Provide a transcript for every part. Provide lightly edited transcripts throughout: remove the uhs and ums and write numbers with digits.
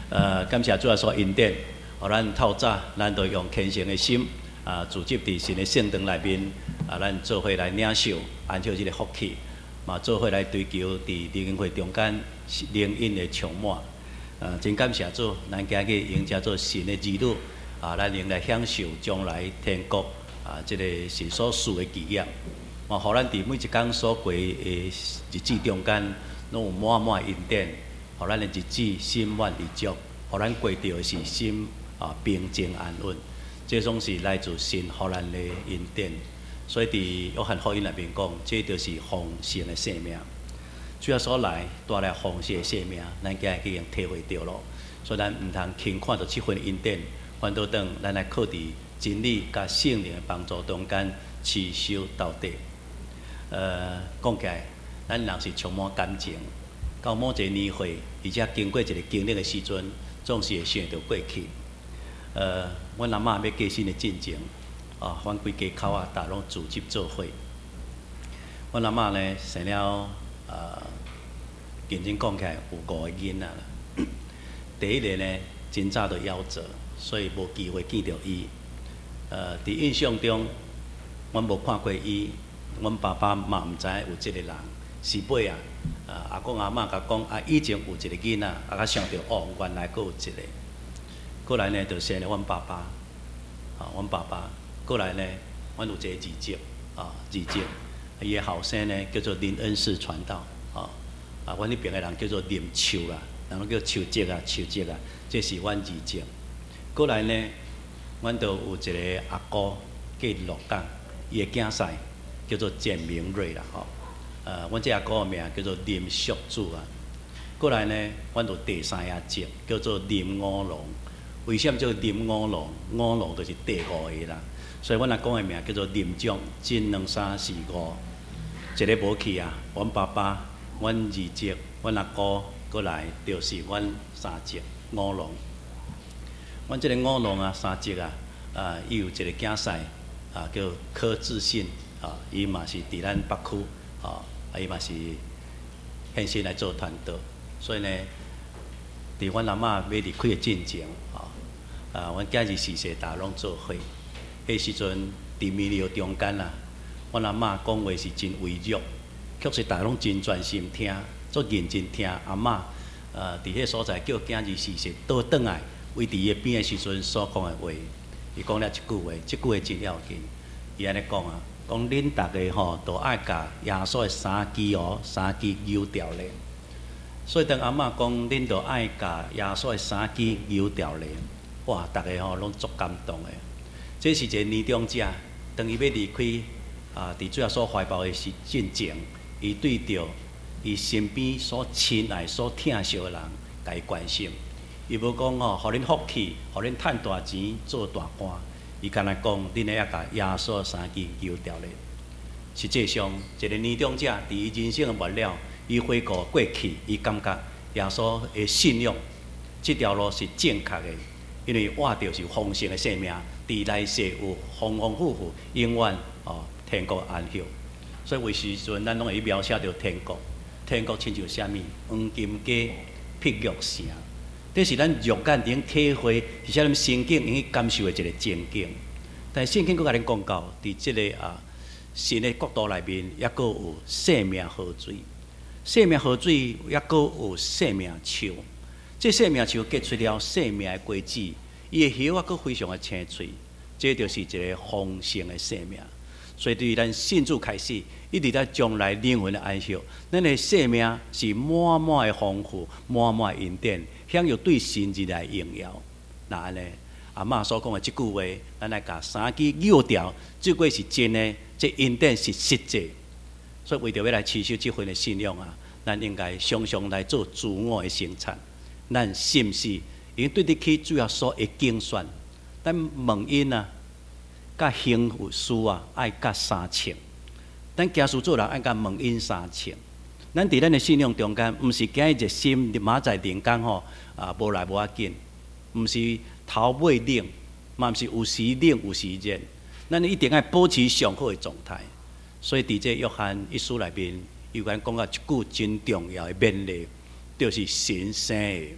感谢主要所恩典，互咱透早，咱都用虔诚的心自集伫神的圣堂内面，咱做伙来领受安息这个福气，嘛做伙来追求伫灵恩会中间灵恩的充满。真感谢主，咱今日迎接做神的儿女，咱仍来享受将来天国这个神所赐的基业。嘛，互咱伫每一天所过的日子中间，拢有满满恩典，互咱的日子心满意足，互咱过着是心平静安稳。这种是来自神互咱的恩典。所以伫约翰福音内面讲，这就是丰盛的生命。主要所来带来丰盛的生命，咱今日已经体会到咯。所以咱毋通轻看到这份恩典，反倒等咱来靠伫真理甲圣灵的帮助中间持守到底。讲起来，咱人是充满感情。到某一个年岁，而且经过一个经历的时阵，总是会想到过去。阮阿嬷要过身的进前，阮规家口大拢组织做伙。阮阿嬷呢生了认真讲起来有5个囡仔啦。第一个呢真早就夭折，所以无机会见到伊。伫印象中，阮无看过伊。阮爸爸嘛毋知有即个人，是尾阿公阿嬷甲讲以前有一个囡仔，才想到原来阁有一个。过来呢，就生了阮爸爸，阮爸爸。过来呢，阮有一个二姐，伊的后生呢叫做林恩氏传道，阮迄边的人叫做林秋啦，人叫秋姐啊，这是阮二姐。过来呢，阮就有一个阿姑叫陆港，伊的囝婿。叫做简明瑞啦，阮这阿哥的名叫做林淑珠啊。过来呢，阮有第三阿姐叫做林五龙。为什么叫林五龙？五龙就是第5个啦。所以阮阿公的名叫做林总，真2、3、4、5，一个无去啊。阮爸爸、阮二姐、阮阿哥过来，就是阮三姐五龙。阮这个五龙啊，三姐伊有一个囝婿叫柯志信。伊嘛是伫咱北区，伊嘛是献身来做传道，所以呢，伫阮阿嬷要离开的进前，阮今日时世大拢做伙。迄时阵伫弥留中间啦，阮阿嬷讲话是真微弱，确实大家拢真专心听，足认真听阿嬷伫迄所在叫今日时世倒转来，为伫伊边的时阵所讲的话，伊讲了一句话，这句话真要紧，伊安尼讲讲恁大家都爱甲耶稣的3支牛条咧。所以当阿嬷讲恁都爱甲耶稣的3支牛条咧，哇，大家拢足感动的。这是一个年长者，当伊要离开伫最后所怀抱的是进前，伊对着伊身边所亲爱、所疼惜的人，甲伊关心。伊无讲互恁福气，互恁趁大钱做大官。伊敢若讲，恁咧甲耶稣3支牛条咧。实际上，一个年长者伫伊人生的末了，伊回顾过去，伊感觉耶稣的信仰，这条路是正确的，因为活着是丰盛的生命，伫来世有丰丰富富，永远天国安息。所以为时阵，咱拢会描写着天国。天国亲像啥物？黄金街、碧玉城。这是咱肉眼能体会，是啥物心境能去感受的一个情景。但圣经佫甲恁讲到，伫即个神的国度内面，抑佫有生命河水，生命河水抑佫有生命树。这生命树结出了生命的果子，伊的叶佫非常的青翠，这就是一个丰盛的生命。所以对于咱信主开始，一直到将来灵魂的安息，咱的生命是满满的丰富，满满的恩典，享有对神之来荣耀。那安尼，阿嬷所讲的这句话，咱来甲3支牛条，这句是真的，这恩典是实际。所以为着要来持守这份的信仰咱应该常常来做自我的生产。咱是毋是已经对得起主要所的竞选？咱问因甲行事爱甲3称。咱家事做人爱甲问因3称。咱伫咱的信仰中间，毋是今日热心，明仔载人工无来无要紧，毋是头尾冷，嘛毋是有时冷有时热。咱一定要保持上好的状态。所以伫这约翰一书内面，有讲到一句真重要的勉励，就是神生的。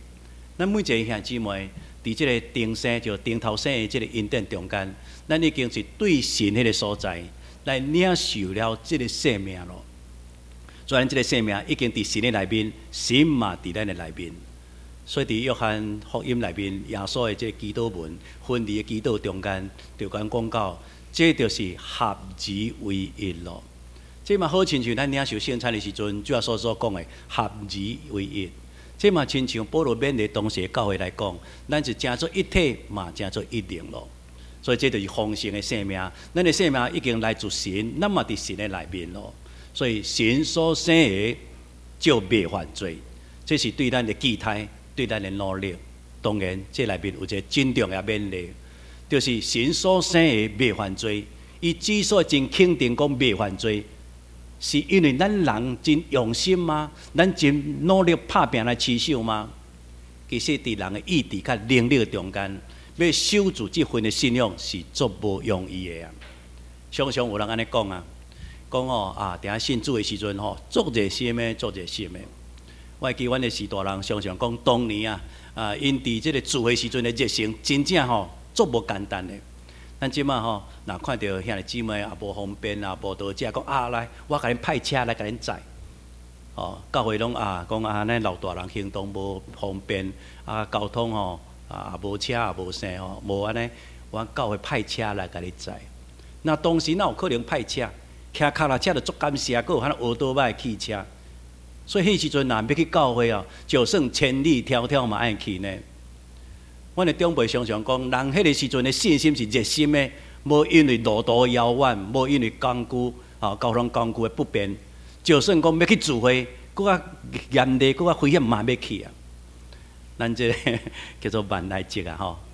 咱每一个兄姊妹，伫即个顶生就顶头生的即个恩典中间，咱已经是对神迄个所在来领受了即个生命咯。虽然即个生命已经伫神的内面，神嘛伫咱的内面。所以伫约翰福音内面，耶稣的即个祈祷文、分离的祈祷中间，就讲到，这就是合而为一咯。这嘛好亲像咱领受圣餐的时阵，主要所讲的合而为一。这嘛亲像保罗勉励当时的教会来讲，咱是成做一体嘛，成做一灵咯。所以这就是丰盛的生命，咱的生命已经来自神，咱嘛伫神的内面咯。所以神所生的就袂犯罪，这是对咱的期待，对咱的努力。当然，这内面有一个真重要勉励，就是神所生的袂犯罪。伊之所以真肯定讲袂犯罪，是因为咱人真用心吗？咱真努力拍拼来持守吗？其实伫人的意志甲能力中间，要守住这份的信仰是足无容易的啊！常常有人安尼讲啊，讲定下信主的时阵足热心的，足热心的。我会记阮的时大人常常讲，当年因伫即个主的时阵的热心，真正足无简单的。咱即马若看到兄弟姊妹也无方便无倒车，讲来，我甲恁派车来甲恁载。教会拢讲咱老大人行动无方便，交通也无车也无啥无安尼，阮教会派车来甲你载。那当时哪有可能派车？骑脚踏车就足感谢，阁有迄乌多摆汽车。所以迄时阵若要去教会就算千里迢迢嘛爱去呢。阮的长辈常常讲，人迄个时阵的信心是热心的，无因为路途遥远，无因为工具交通工具的不便，就算讲要去聚会，搁严厉，搁危险嘛要去啊。咱这叫做万来节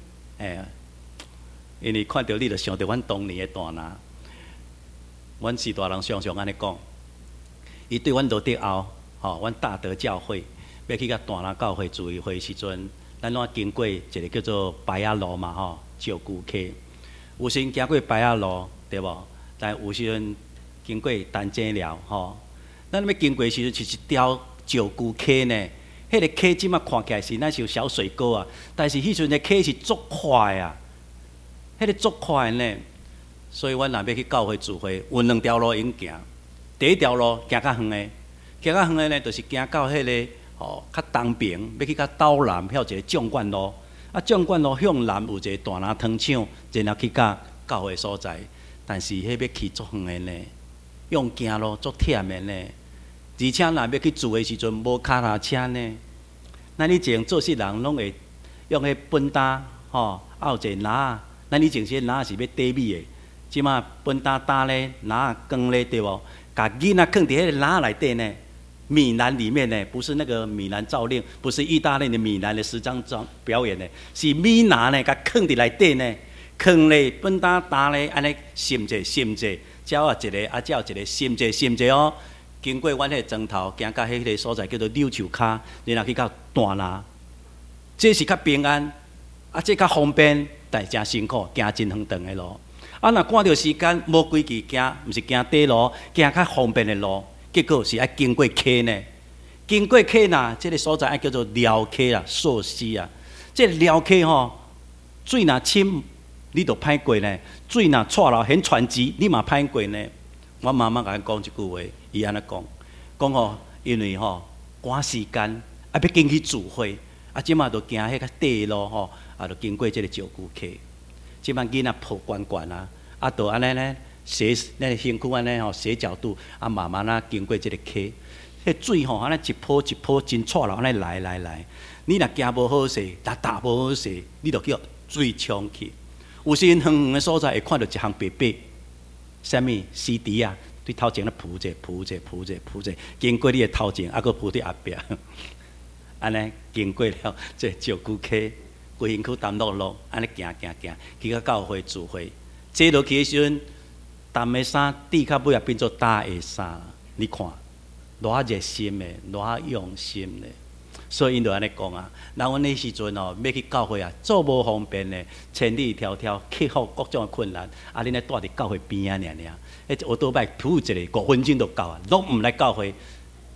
因为看到你就想到阮当年的大拿，阮是大人常常安尼讲，伊对阮落地后，阮大德教会要去甲大拿教会聚会的时阵。咱拢经过一个叫做白雅路嘛石鼓溪，有时经过白雅路对无？但有时阵经过丹井寮咱要经过的时阵是一条石鼓溪呢。迄个溪即马看起来是那像小水沟但是迄阵的溪是足快迄个足快呢。所以阮若要去教会聚会，有两条路用行。第一条路行较远的，行较远的呢，就是行到迄个。较东边要去较斗南，遐有一个将官路。将官路向南有一个大拿糖厂，然后去到教会所在。但是迄要去足远的呢，用行路足忝的呢。而且若要去住的时阵，无脚踏车呢。咱以前做事人拢会用迄本担有一个篮。咱以前些篮是要底米的，即马本担担咧，篮光咧，对无？甲囡仔放伫迄个篮内底呢。米兰里面呢，不是那个米兰诏令，不是意大利的米兰的时装表演呢，是米娜呢，甲放伫内底呢，放咧本担担咧，安尼心者，只有一个，只有一个心者经过阮迄个庄头，行到迄个所在叫做柳树骹，然后去到大拿，这是较平安，这较方便，但是真辛苦，行真远长的路。若赶着时间，无规矩行，毋是行底路，行较方便的路。结果是爱经过溪呢，经过溪呐，这个所在爱叫做寮溪啦、溯溪啊。这寮溪水若深，你就歹过呢；水若错了很传奇，你嘛歹过呢。我妈妈甲我讲一句话，伊安尼讲因为赶时间，要紧去聚会，即马就行迄个地路就经过这个石鼓溪。即摆囡仔抱悬悬就安尼呢。斜那个身躯安尼斜角度慢慢经过这个溪，迄水安尼一波一波真错了，安尼来。你若行无好势，踏无好势，你就叫水冲去。有时远远的所在会看到一项白白，啥物湿地对头前咧铺者，经过你的头前，搁铺伫后壁，安尼经过了这石鼓溪，规身躯澹漉漉，安尼行，去到教会聚会，坐落去的时阵。澹的衫，底较尾变做大的衫，你看，偌热心的，偌用心的，所以因就安尼讲咱阮那时阵要去教会做无方便的，千里迢迢克服各种的困难，恁咧住伫教会边尔。迄我倒摆铺一个5分钟就到拢毋来教会，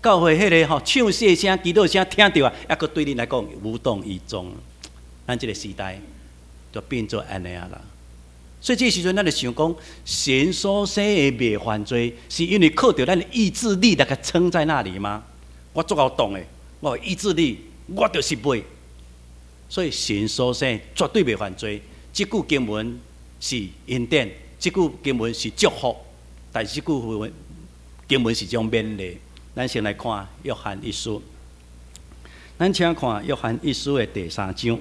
教会迄个唱戏声、祈祷声听到啊，还佫对恁来讲无动于衷。咱即个时代就变做安尼啊啦。所以这时阵，咱就想讲，神所生的未犯罪，是因为靠着咱的意志力来甲撑在那里吗？我足够动的，我有意志力，我就是袂。所以神所生绝对未犯罪。这句经文是恩典，这句经文是祝福，但是这句经文是种勉励。咱先来看约翰一书，咱请看约翰一书的第3章。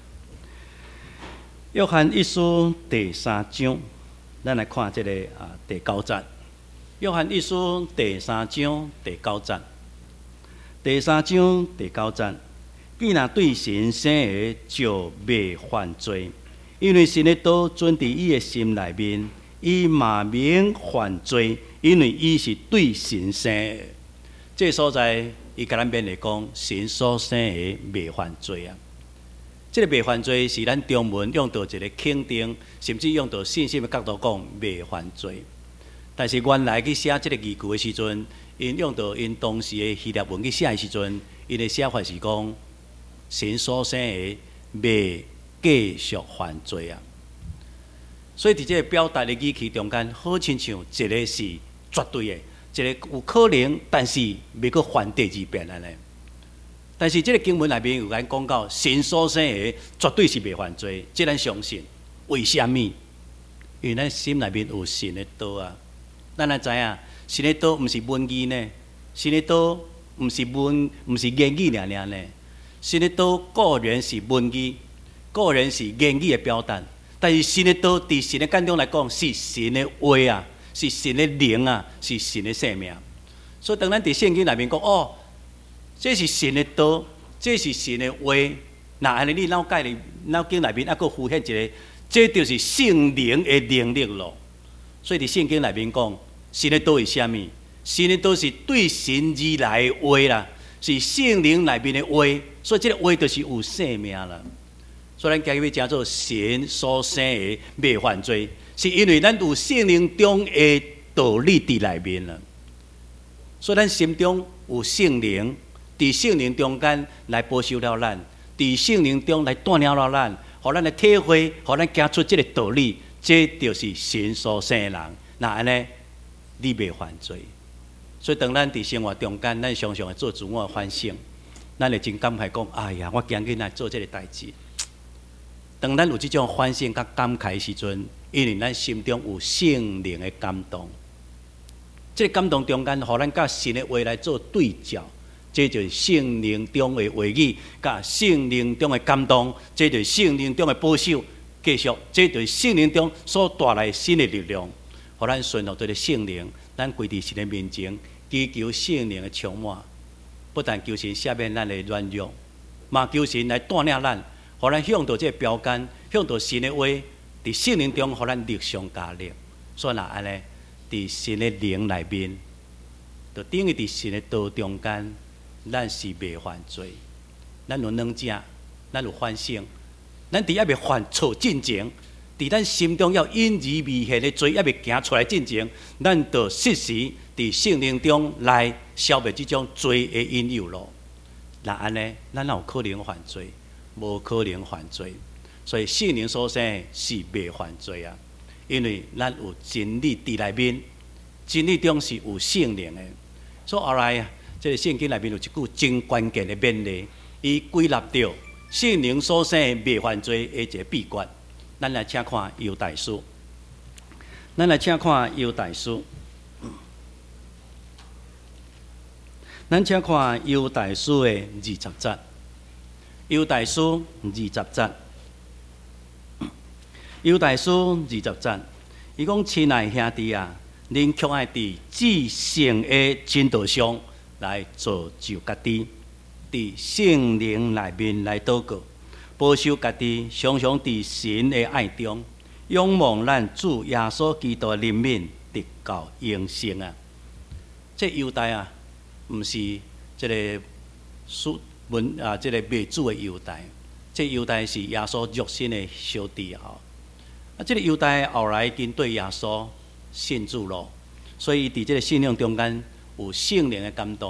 约翰一书第3章，咱来看这个第9节。约翰一书第3章第9节，第3章第9节，既然对神生的就未犯罪，因为神的道存伫伊的心内面，伊嘛免犯罪，因为伊是对神生的。这所在，伊甲咱勉励讲，神所生的未犯罪啊。这个未犯罪是咱中文用到一个肯定，甚至用到信心的角度讲未犯罪。但是原来去写这个字句的时阵，因用到因当时的希腊文去写的时阵，因的写法是讲神所生的未继续犯罪啊。所以伫这个表达的语气中间，好亲像一个是绝对的，一个有可能，但是未去犯第2遍安尼。但是这个经文内面有咱讲到，神所生的绝对是未犯罪，这咱相信。为什么？因为咱心内面有神的道啊。咱也知影，神的道毋是文字呢，神的道毋是言语尔呢。神的道固然是文字，固然是言语的表达，但是神的道伫神的眼中来讲，是神的话啊，是神的灵啊，是神的生命。所以当咱伫圣经内面讲这是神的道，这是神的话。那安尼，你脑筋内面还佫浮现一个，这就是圣灵的能力咯。所以伫圣经内面讲，神的道是啥物？神的道是对神而来的话啦，是圣灵内面的话。所以这个话就是有生命啦。所以咱今日要叫做神所生的未犯罪，是因为咱有圣灵中的道理伫内面啦。所以咱心中有圣灵。伫圣灵中间来保守了咱，伫圣灵中来锻炼了咱，互咱来体会，互咱行出这个道理，这就是神所生的人。那安尼，你未犯罪。所以当咱伫生活中间，咱常常会做自我的反省，咱会真感慨讲：哎呀，我今日来做这个代志。当咱有这种反省甲感慨的时阵，因为咱心中有圣灵的感动，这个感动中间，互咱甲神的话来做对照。这就是圣灵中的话语，甲圣灵中的感动，这就是圣灵中的保守。继续，这就是圣灵中所带来新的力量，互咱顺服这个圣灵，咱跪伫神的面前，祈求圣灵的充满。不但求神赦免咱的软弱，嘛求神来锻炼咱，互咱向着这个标杆，向着神的话，伫圣灵中，互咱力上加力。所以安尼，伫神的灵内面，就等于伫神的道中间。咱是未犯罪，咱有软正，咱有反省，咱伫还未犯错进前，伫咱心中要因而未现的罪还未行出来进前，咱就适时伫圣灵中来消灭这种罪的引诱咯。那安尼，咱哪有可能犯罪？无可能犯罪。所以圣灵所生是未犯罪啊，因为咱有真理伫内面，真理中是有圣灵的。所以后来啊。这个圣经内面有一句真关键的勉励，伊归纳到圣灵所生的未犯罪的一个秘诀。咱来请看犹大书，咱来请看犹大书，咱请看犹大书的20节，犹大书20节，犹大书20节，伊讲：亲爱兄弟啊，恁却爱伫至圣的真道上。来造就家己，伫圣灵内面来祷告，保守家己，常常伫神的爱中，仰望咱主耶稣基督的怜悯，得到永生啊！这犹大啊，毋是这个这个未主的犹大，这犹大是耶稣肉身的小弟啊！这个犹大后来跟对耶稣信主咯，所以伫这个信仰中间。有圣灵的感动，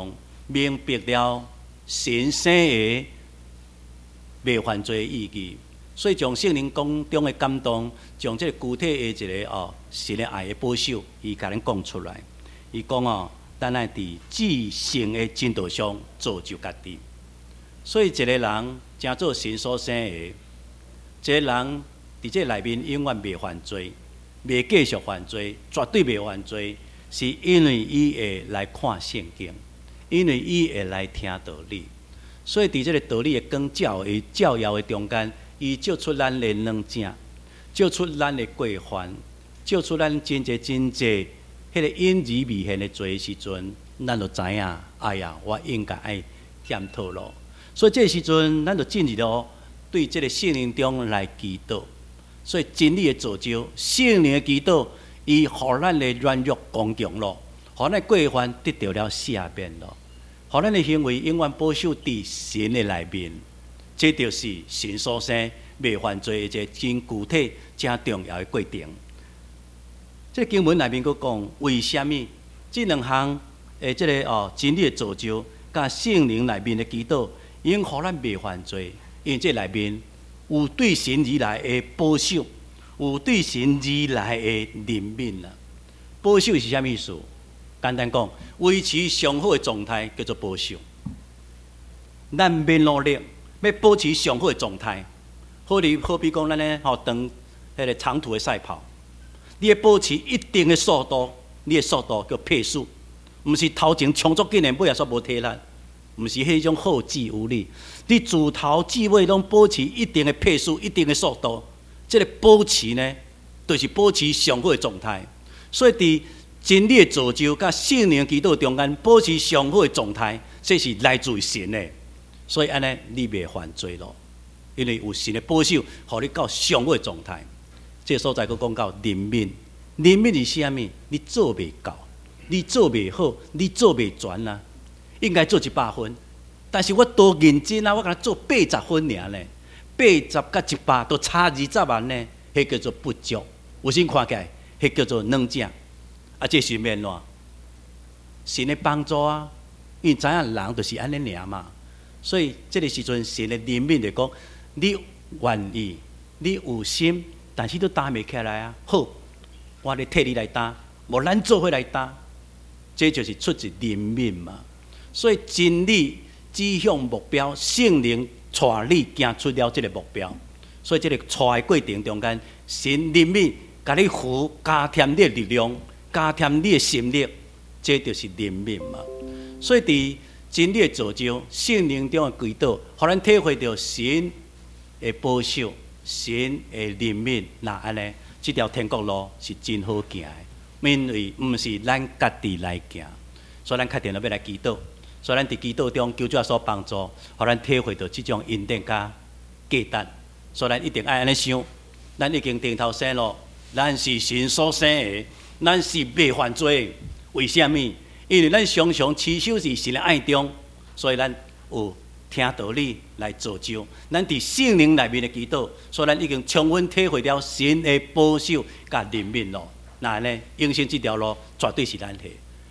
明白了神生的未犯罪的意义，所以将圣灵讲中的感动，将这个具体的一个神的爱的保守，伊甲咱讲出来。伊讲咱爱伫至圣的真道上造就家己。所以一个人真做神所生的，一个人伫这内面永远袂犯罪，袂继续犯罪，绝对袂犯罪，是因为伊会来看圣经，因为伊会来听道理。所以伫这个道理的光照的照耀的中间，伊照出咱的软正，照出咱的过犯，照出咱真侪迄个隐而未现的罪时阵，咱就知影，哎呀，我应该爱检讨咯。所以这时阵，咱就进入了对这个圣灵中来祈祷。所以真理的造就，圣灵的祈祷，伊互咱的软弱刚强咯，互咱过犯得到了赦免咯，互咱的行为永远保守伫神的内面。这就是神所生未犯罪的一个真具体、真重要的过程。这经文内面佫讲，为什么这两项这个真理的造就，甲圣灵内面的祈祷，因互咱未犯罪，因为这内面有对神而来的保守，有对神而来的怜悯啦。保守是啥物意思？简单讲，维持上好的状态叫做保守。咱免努力，要保持上好的状态。好比讲，咱咧当迄个长途的赛跑。你要保持一定的速度，你的速度叫配速，毋是头前冲足紧的，尾也煞无体力，毋是迄种好智无力。你自头至尾拢保持一定的配速、一定的速度，这个保持呢，就是保持上好的状态。所以伫真理的造就甲圣灵祈祷中间，保持上好的状态，这是来自于神的。所以安尼你袂犯罪咯，因为有神的保守，互你到上好的状态。这个所在佫讲到怜悯，怜悯是啥物？你做袂到，你做袂好，你做袂全啊。应该做100分，但是我多认真啊，我甲他做80分尔呢。80甲100都差20万呢，迄叫做不足。有时看起来，迄叫做软正。这是免怎？神的帮助啊，因为知影人就是安尼尔嘛。所以这个时阵，神的怜悯就讲，你愿意，你有心。但是都担袂起来啊！好，我咧替你来担，无咱做伙来担，这就是出自怜悯嘛。所以真理指向目标，圣灵带你行出了这个目标。所以这个带的过程中间，神怜悯，甲你扶，加添你的力量，加添你的心力，这就是怜悯嘛。所以伫真理的造就，圣灵中的祈祷，互咱体会到神的保守。神的怜悯，那安尼，这条天国路是真好行的，因为毋是咱家己来行，所以咱确定要来祈祷，所以咱伫祈祷中求主所帮助，互咱体会到这种恩典甲价值，所以咱一定爱安尼想，咱已经定头生咯，咱是神所生的，咱是袂犯罪的，为什么？因为咱常常持守是神的爱中，所以咱有。听道理来造就，咱伫圣灵内面的祈祷，所以咱已经充分体会了神的保守甲怜悯咯。那呢，永生这条路绝对是咱的。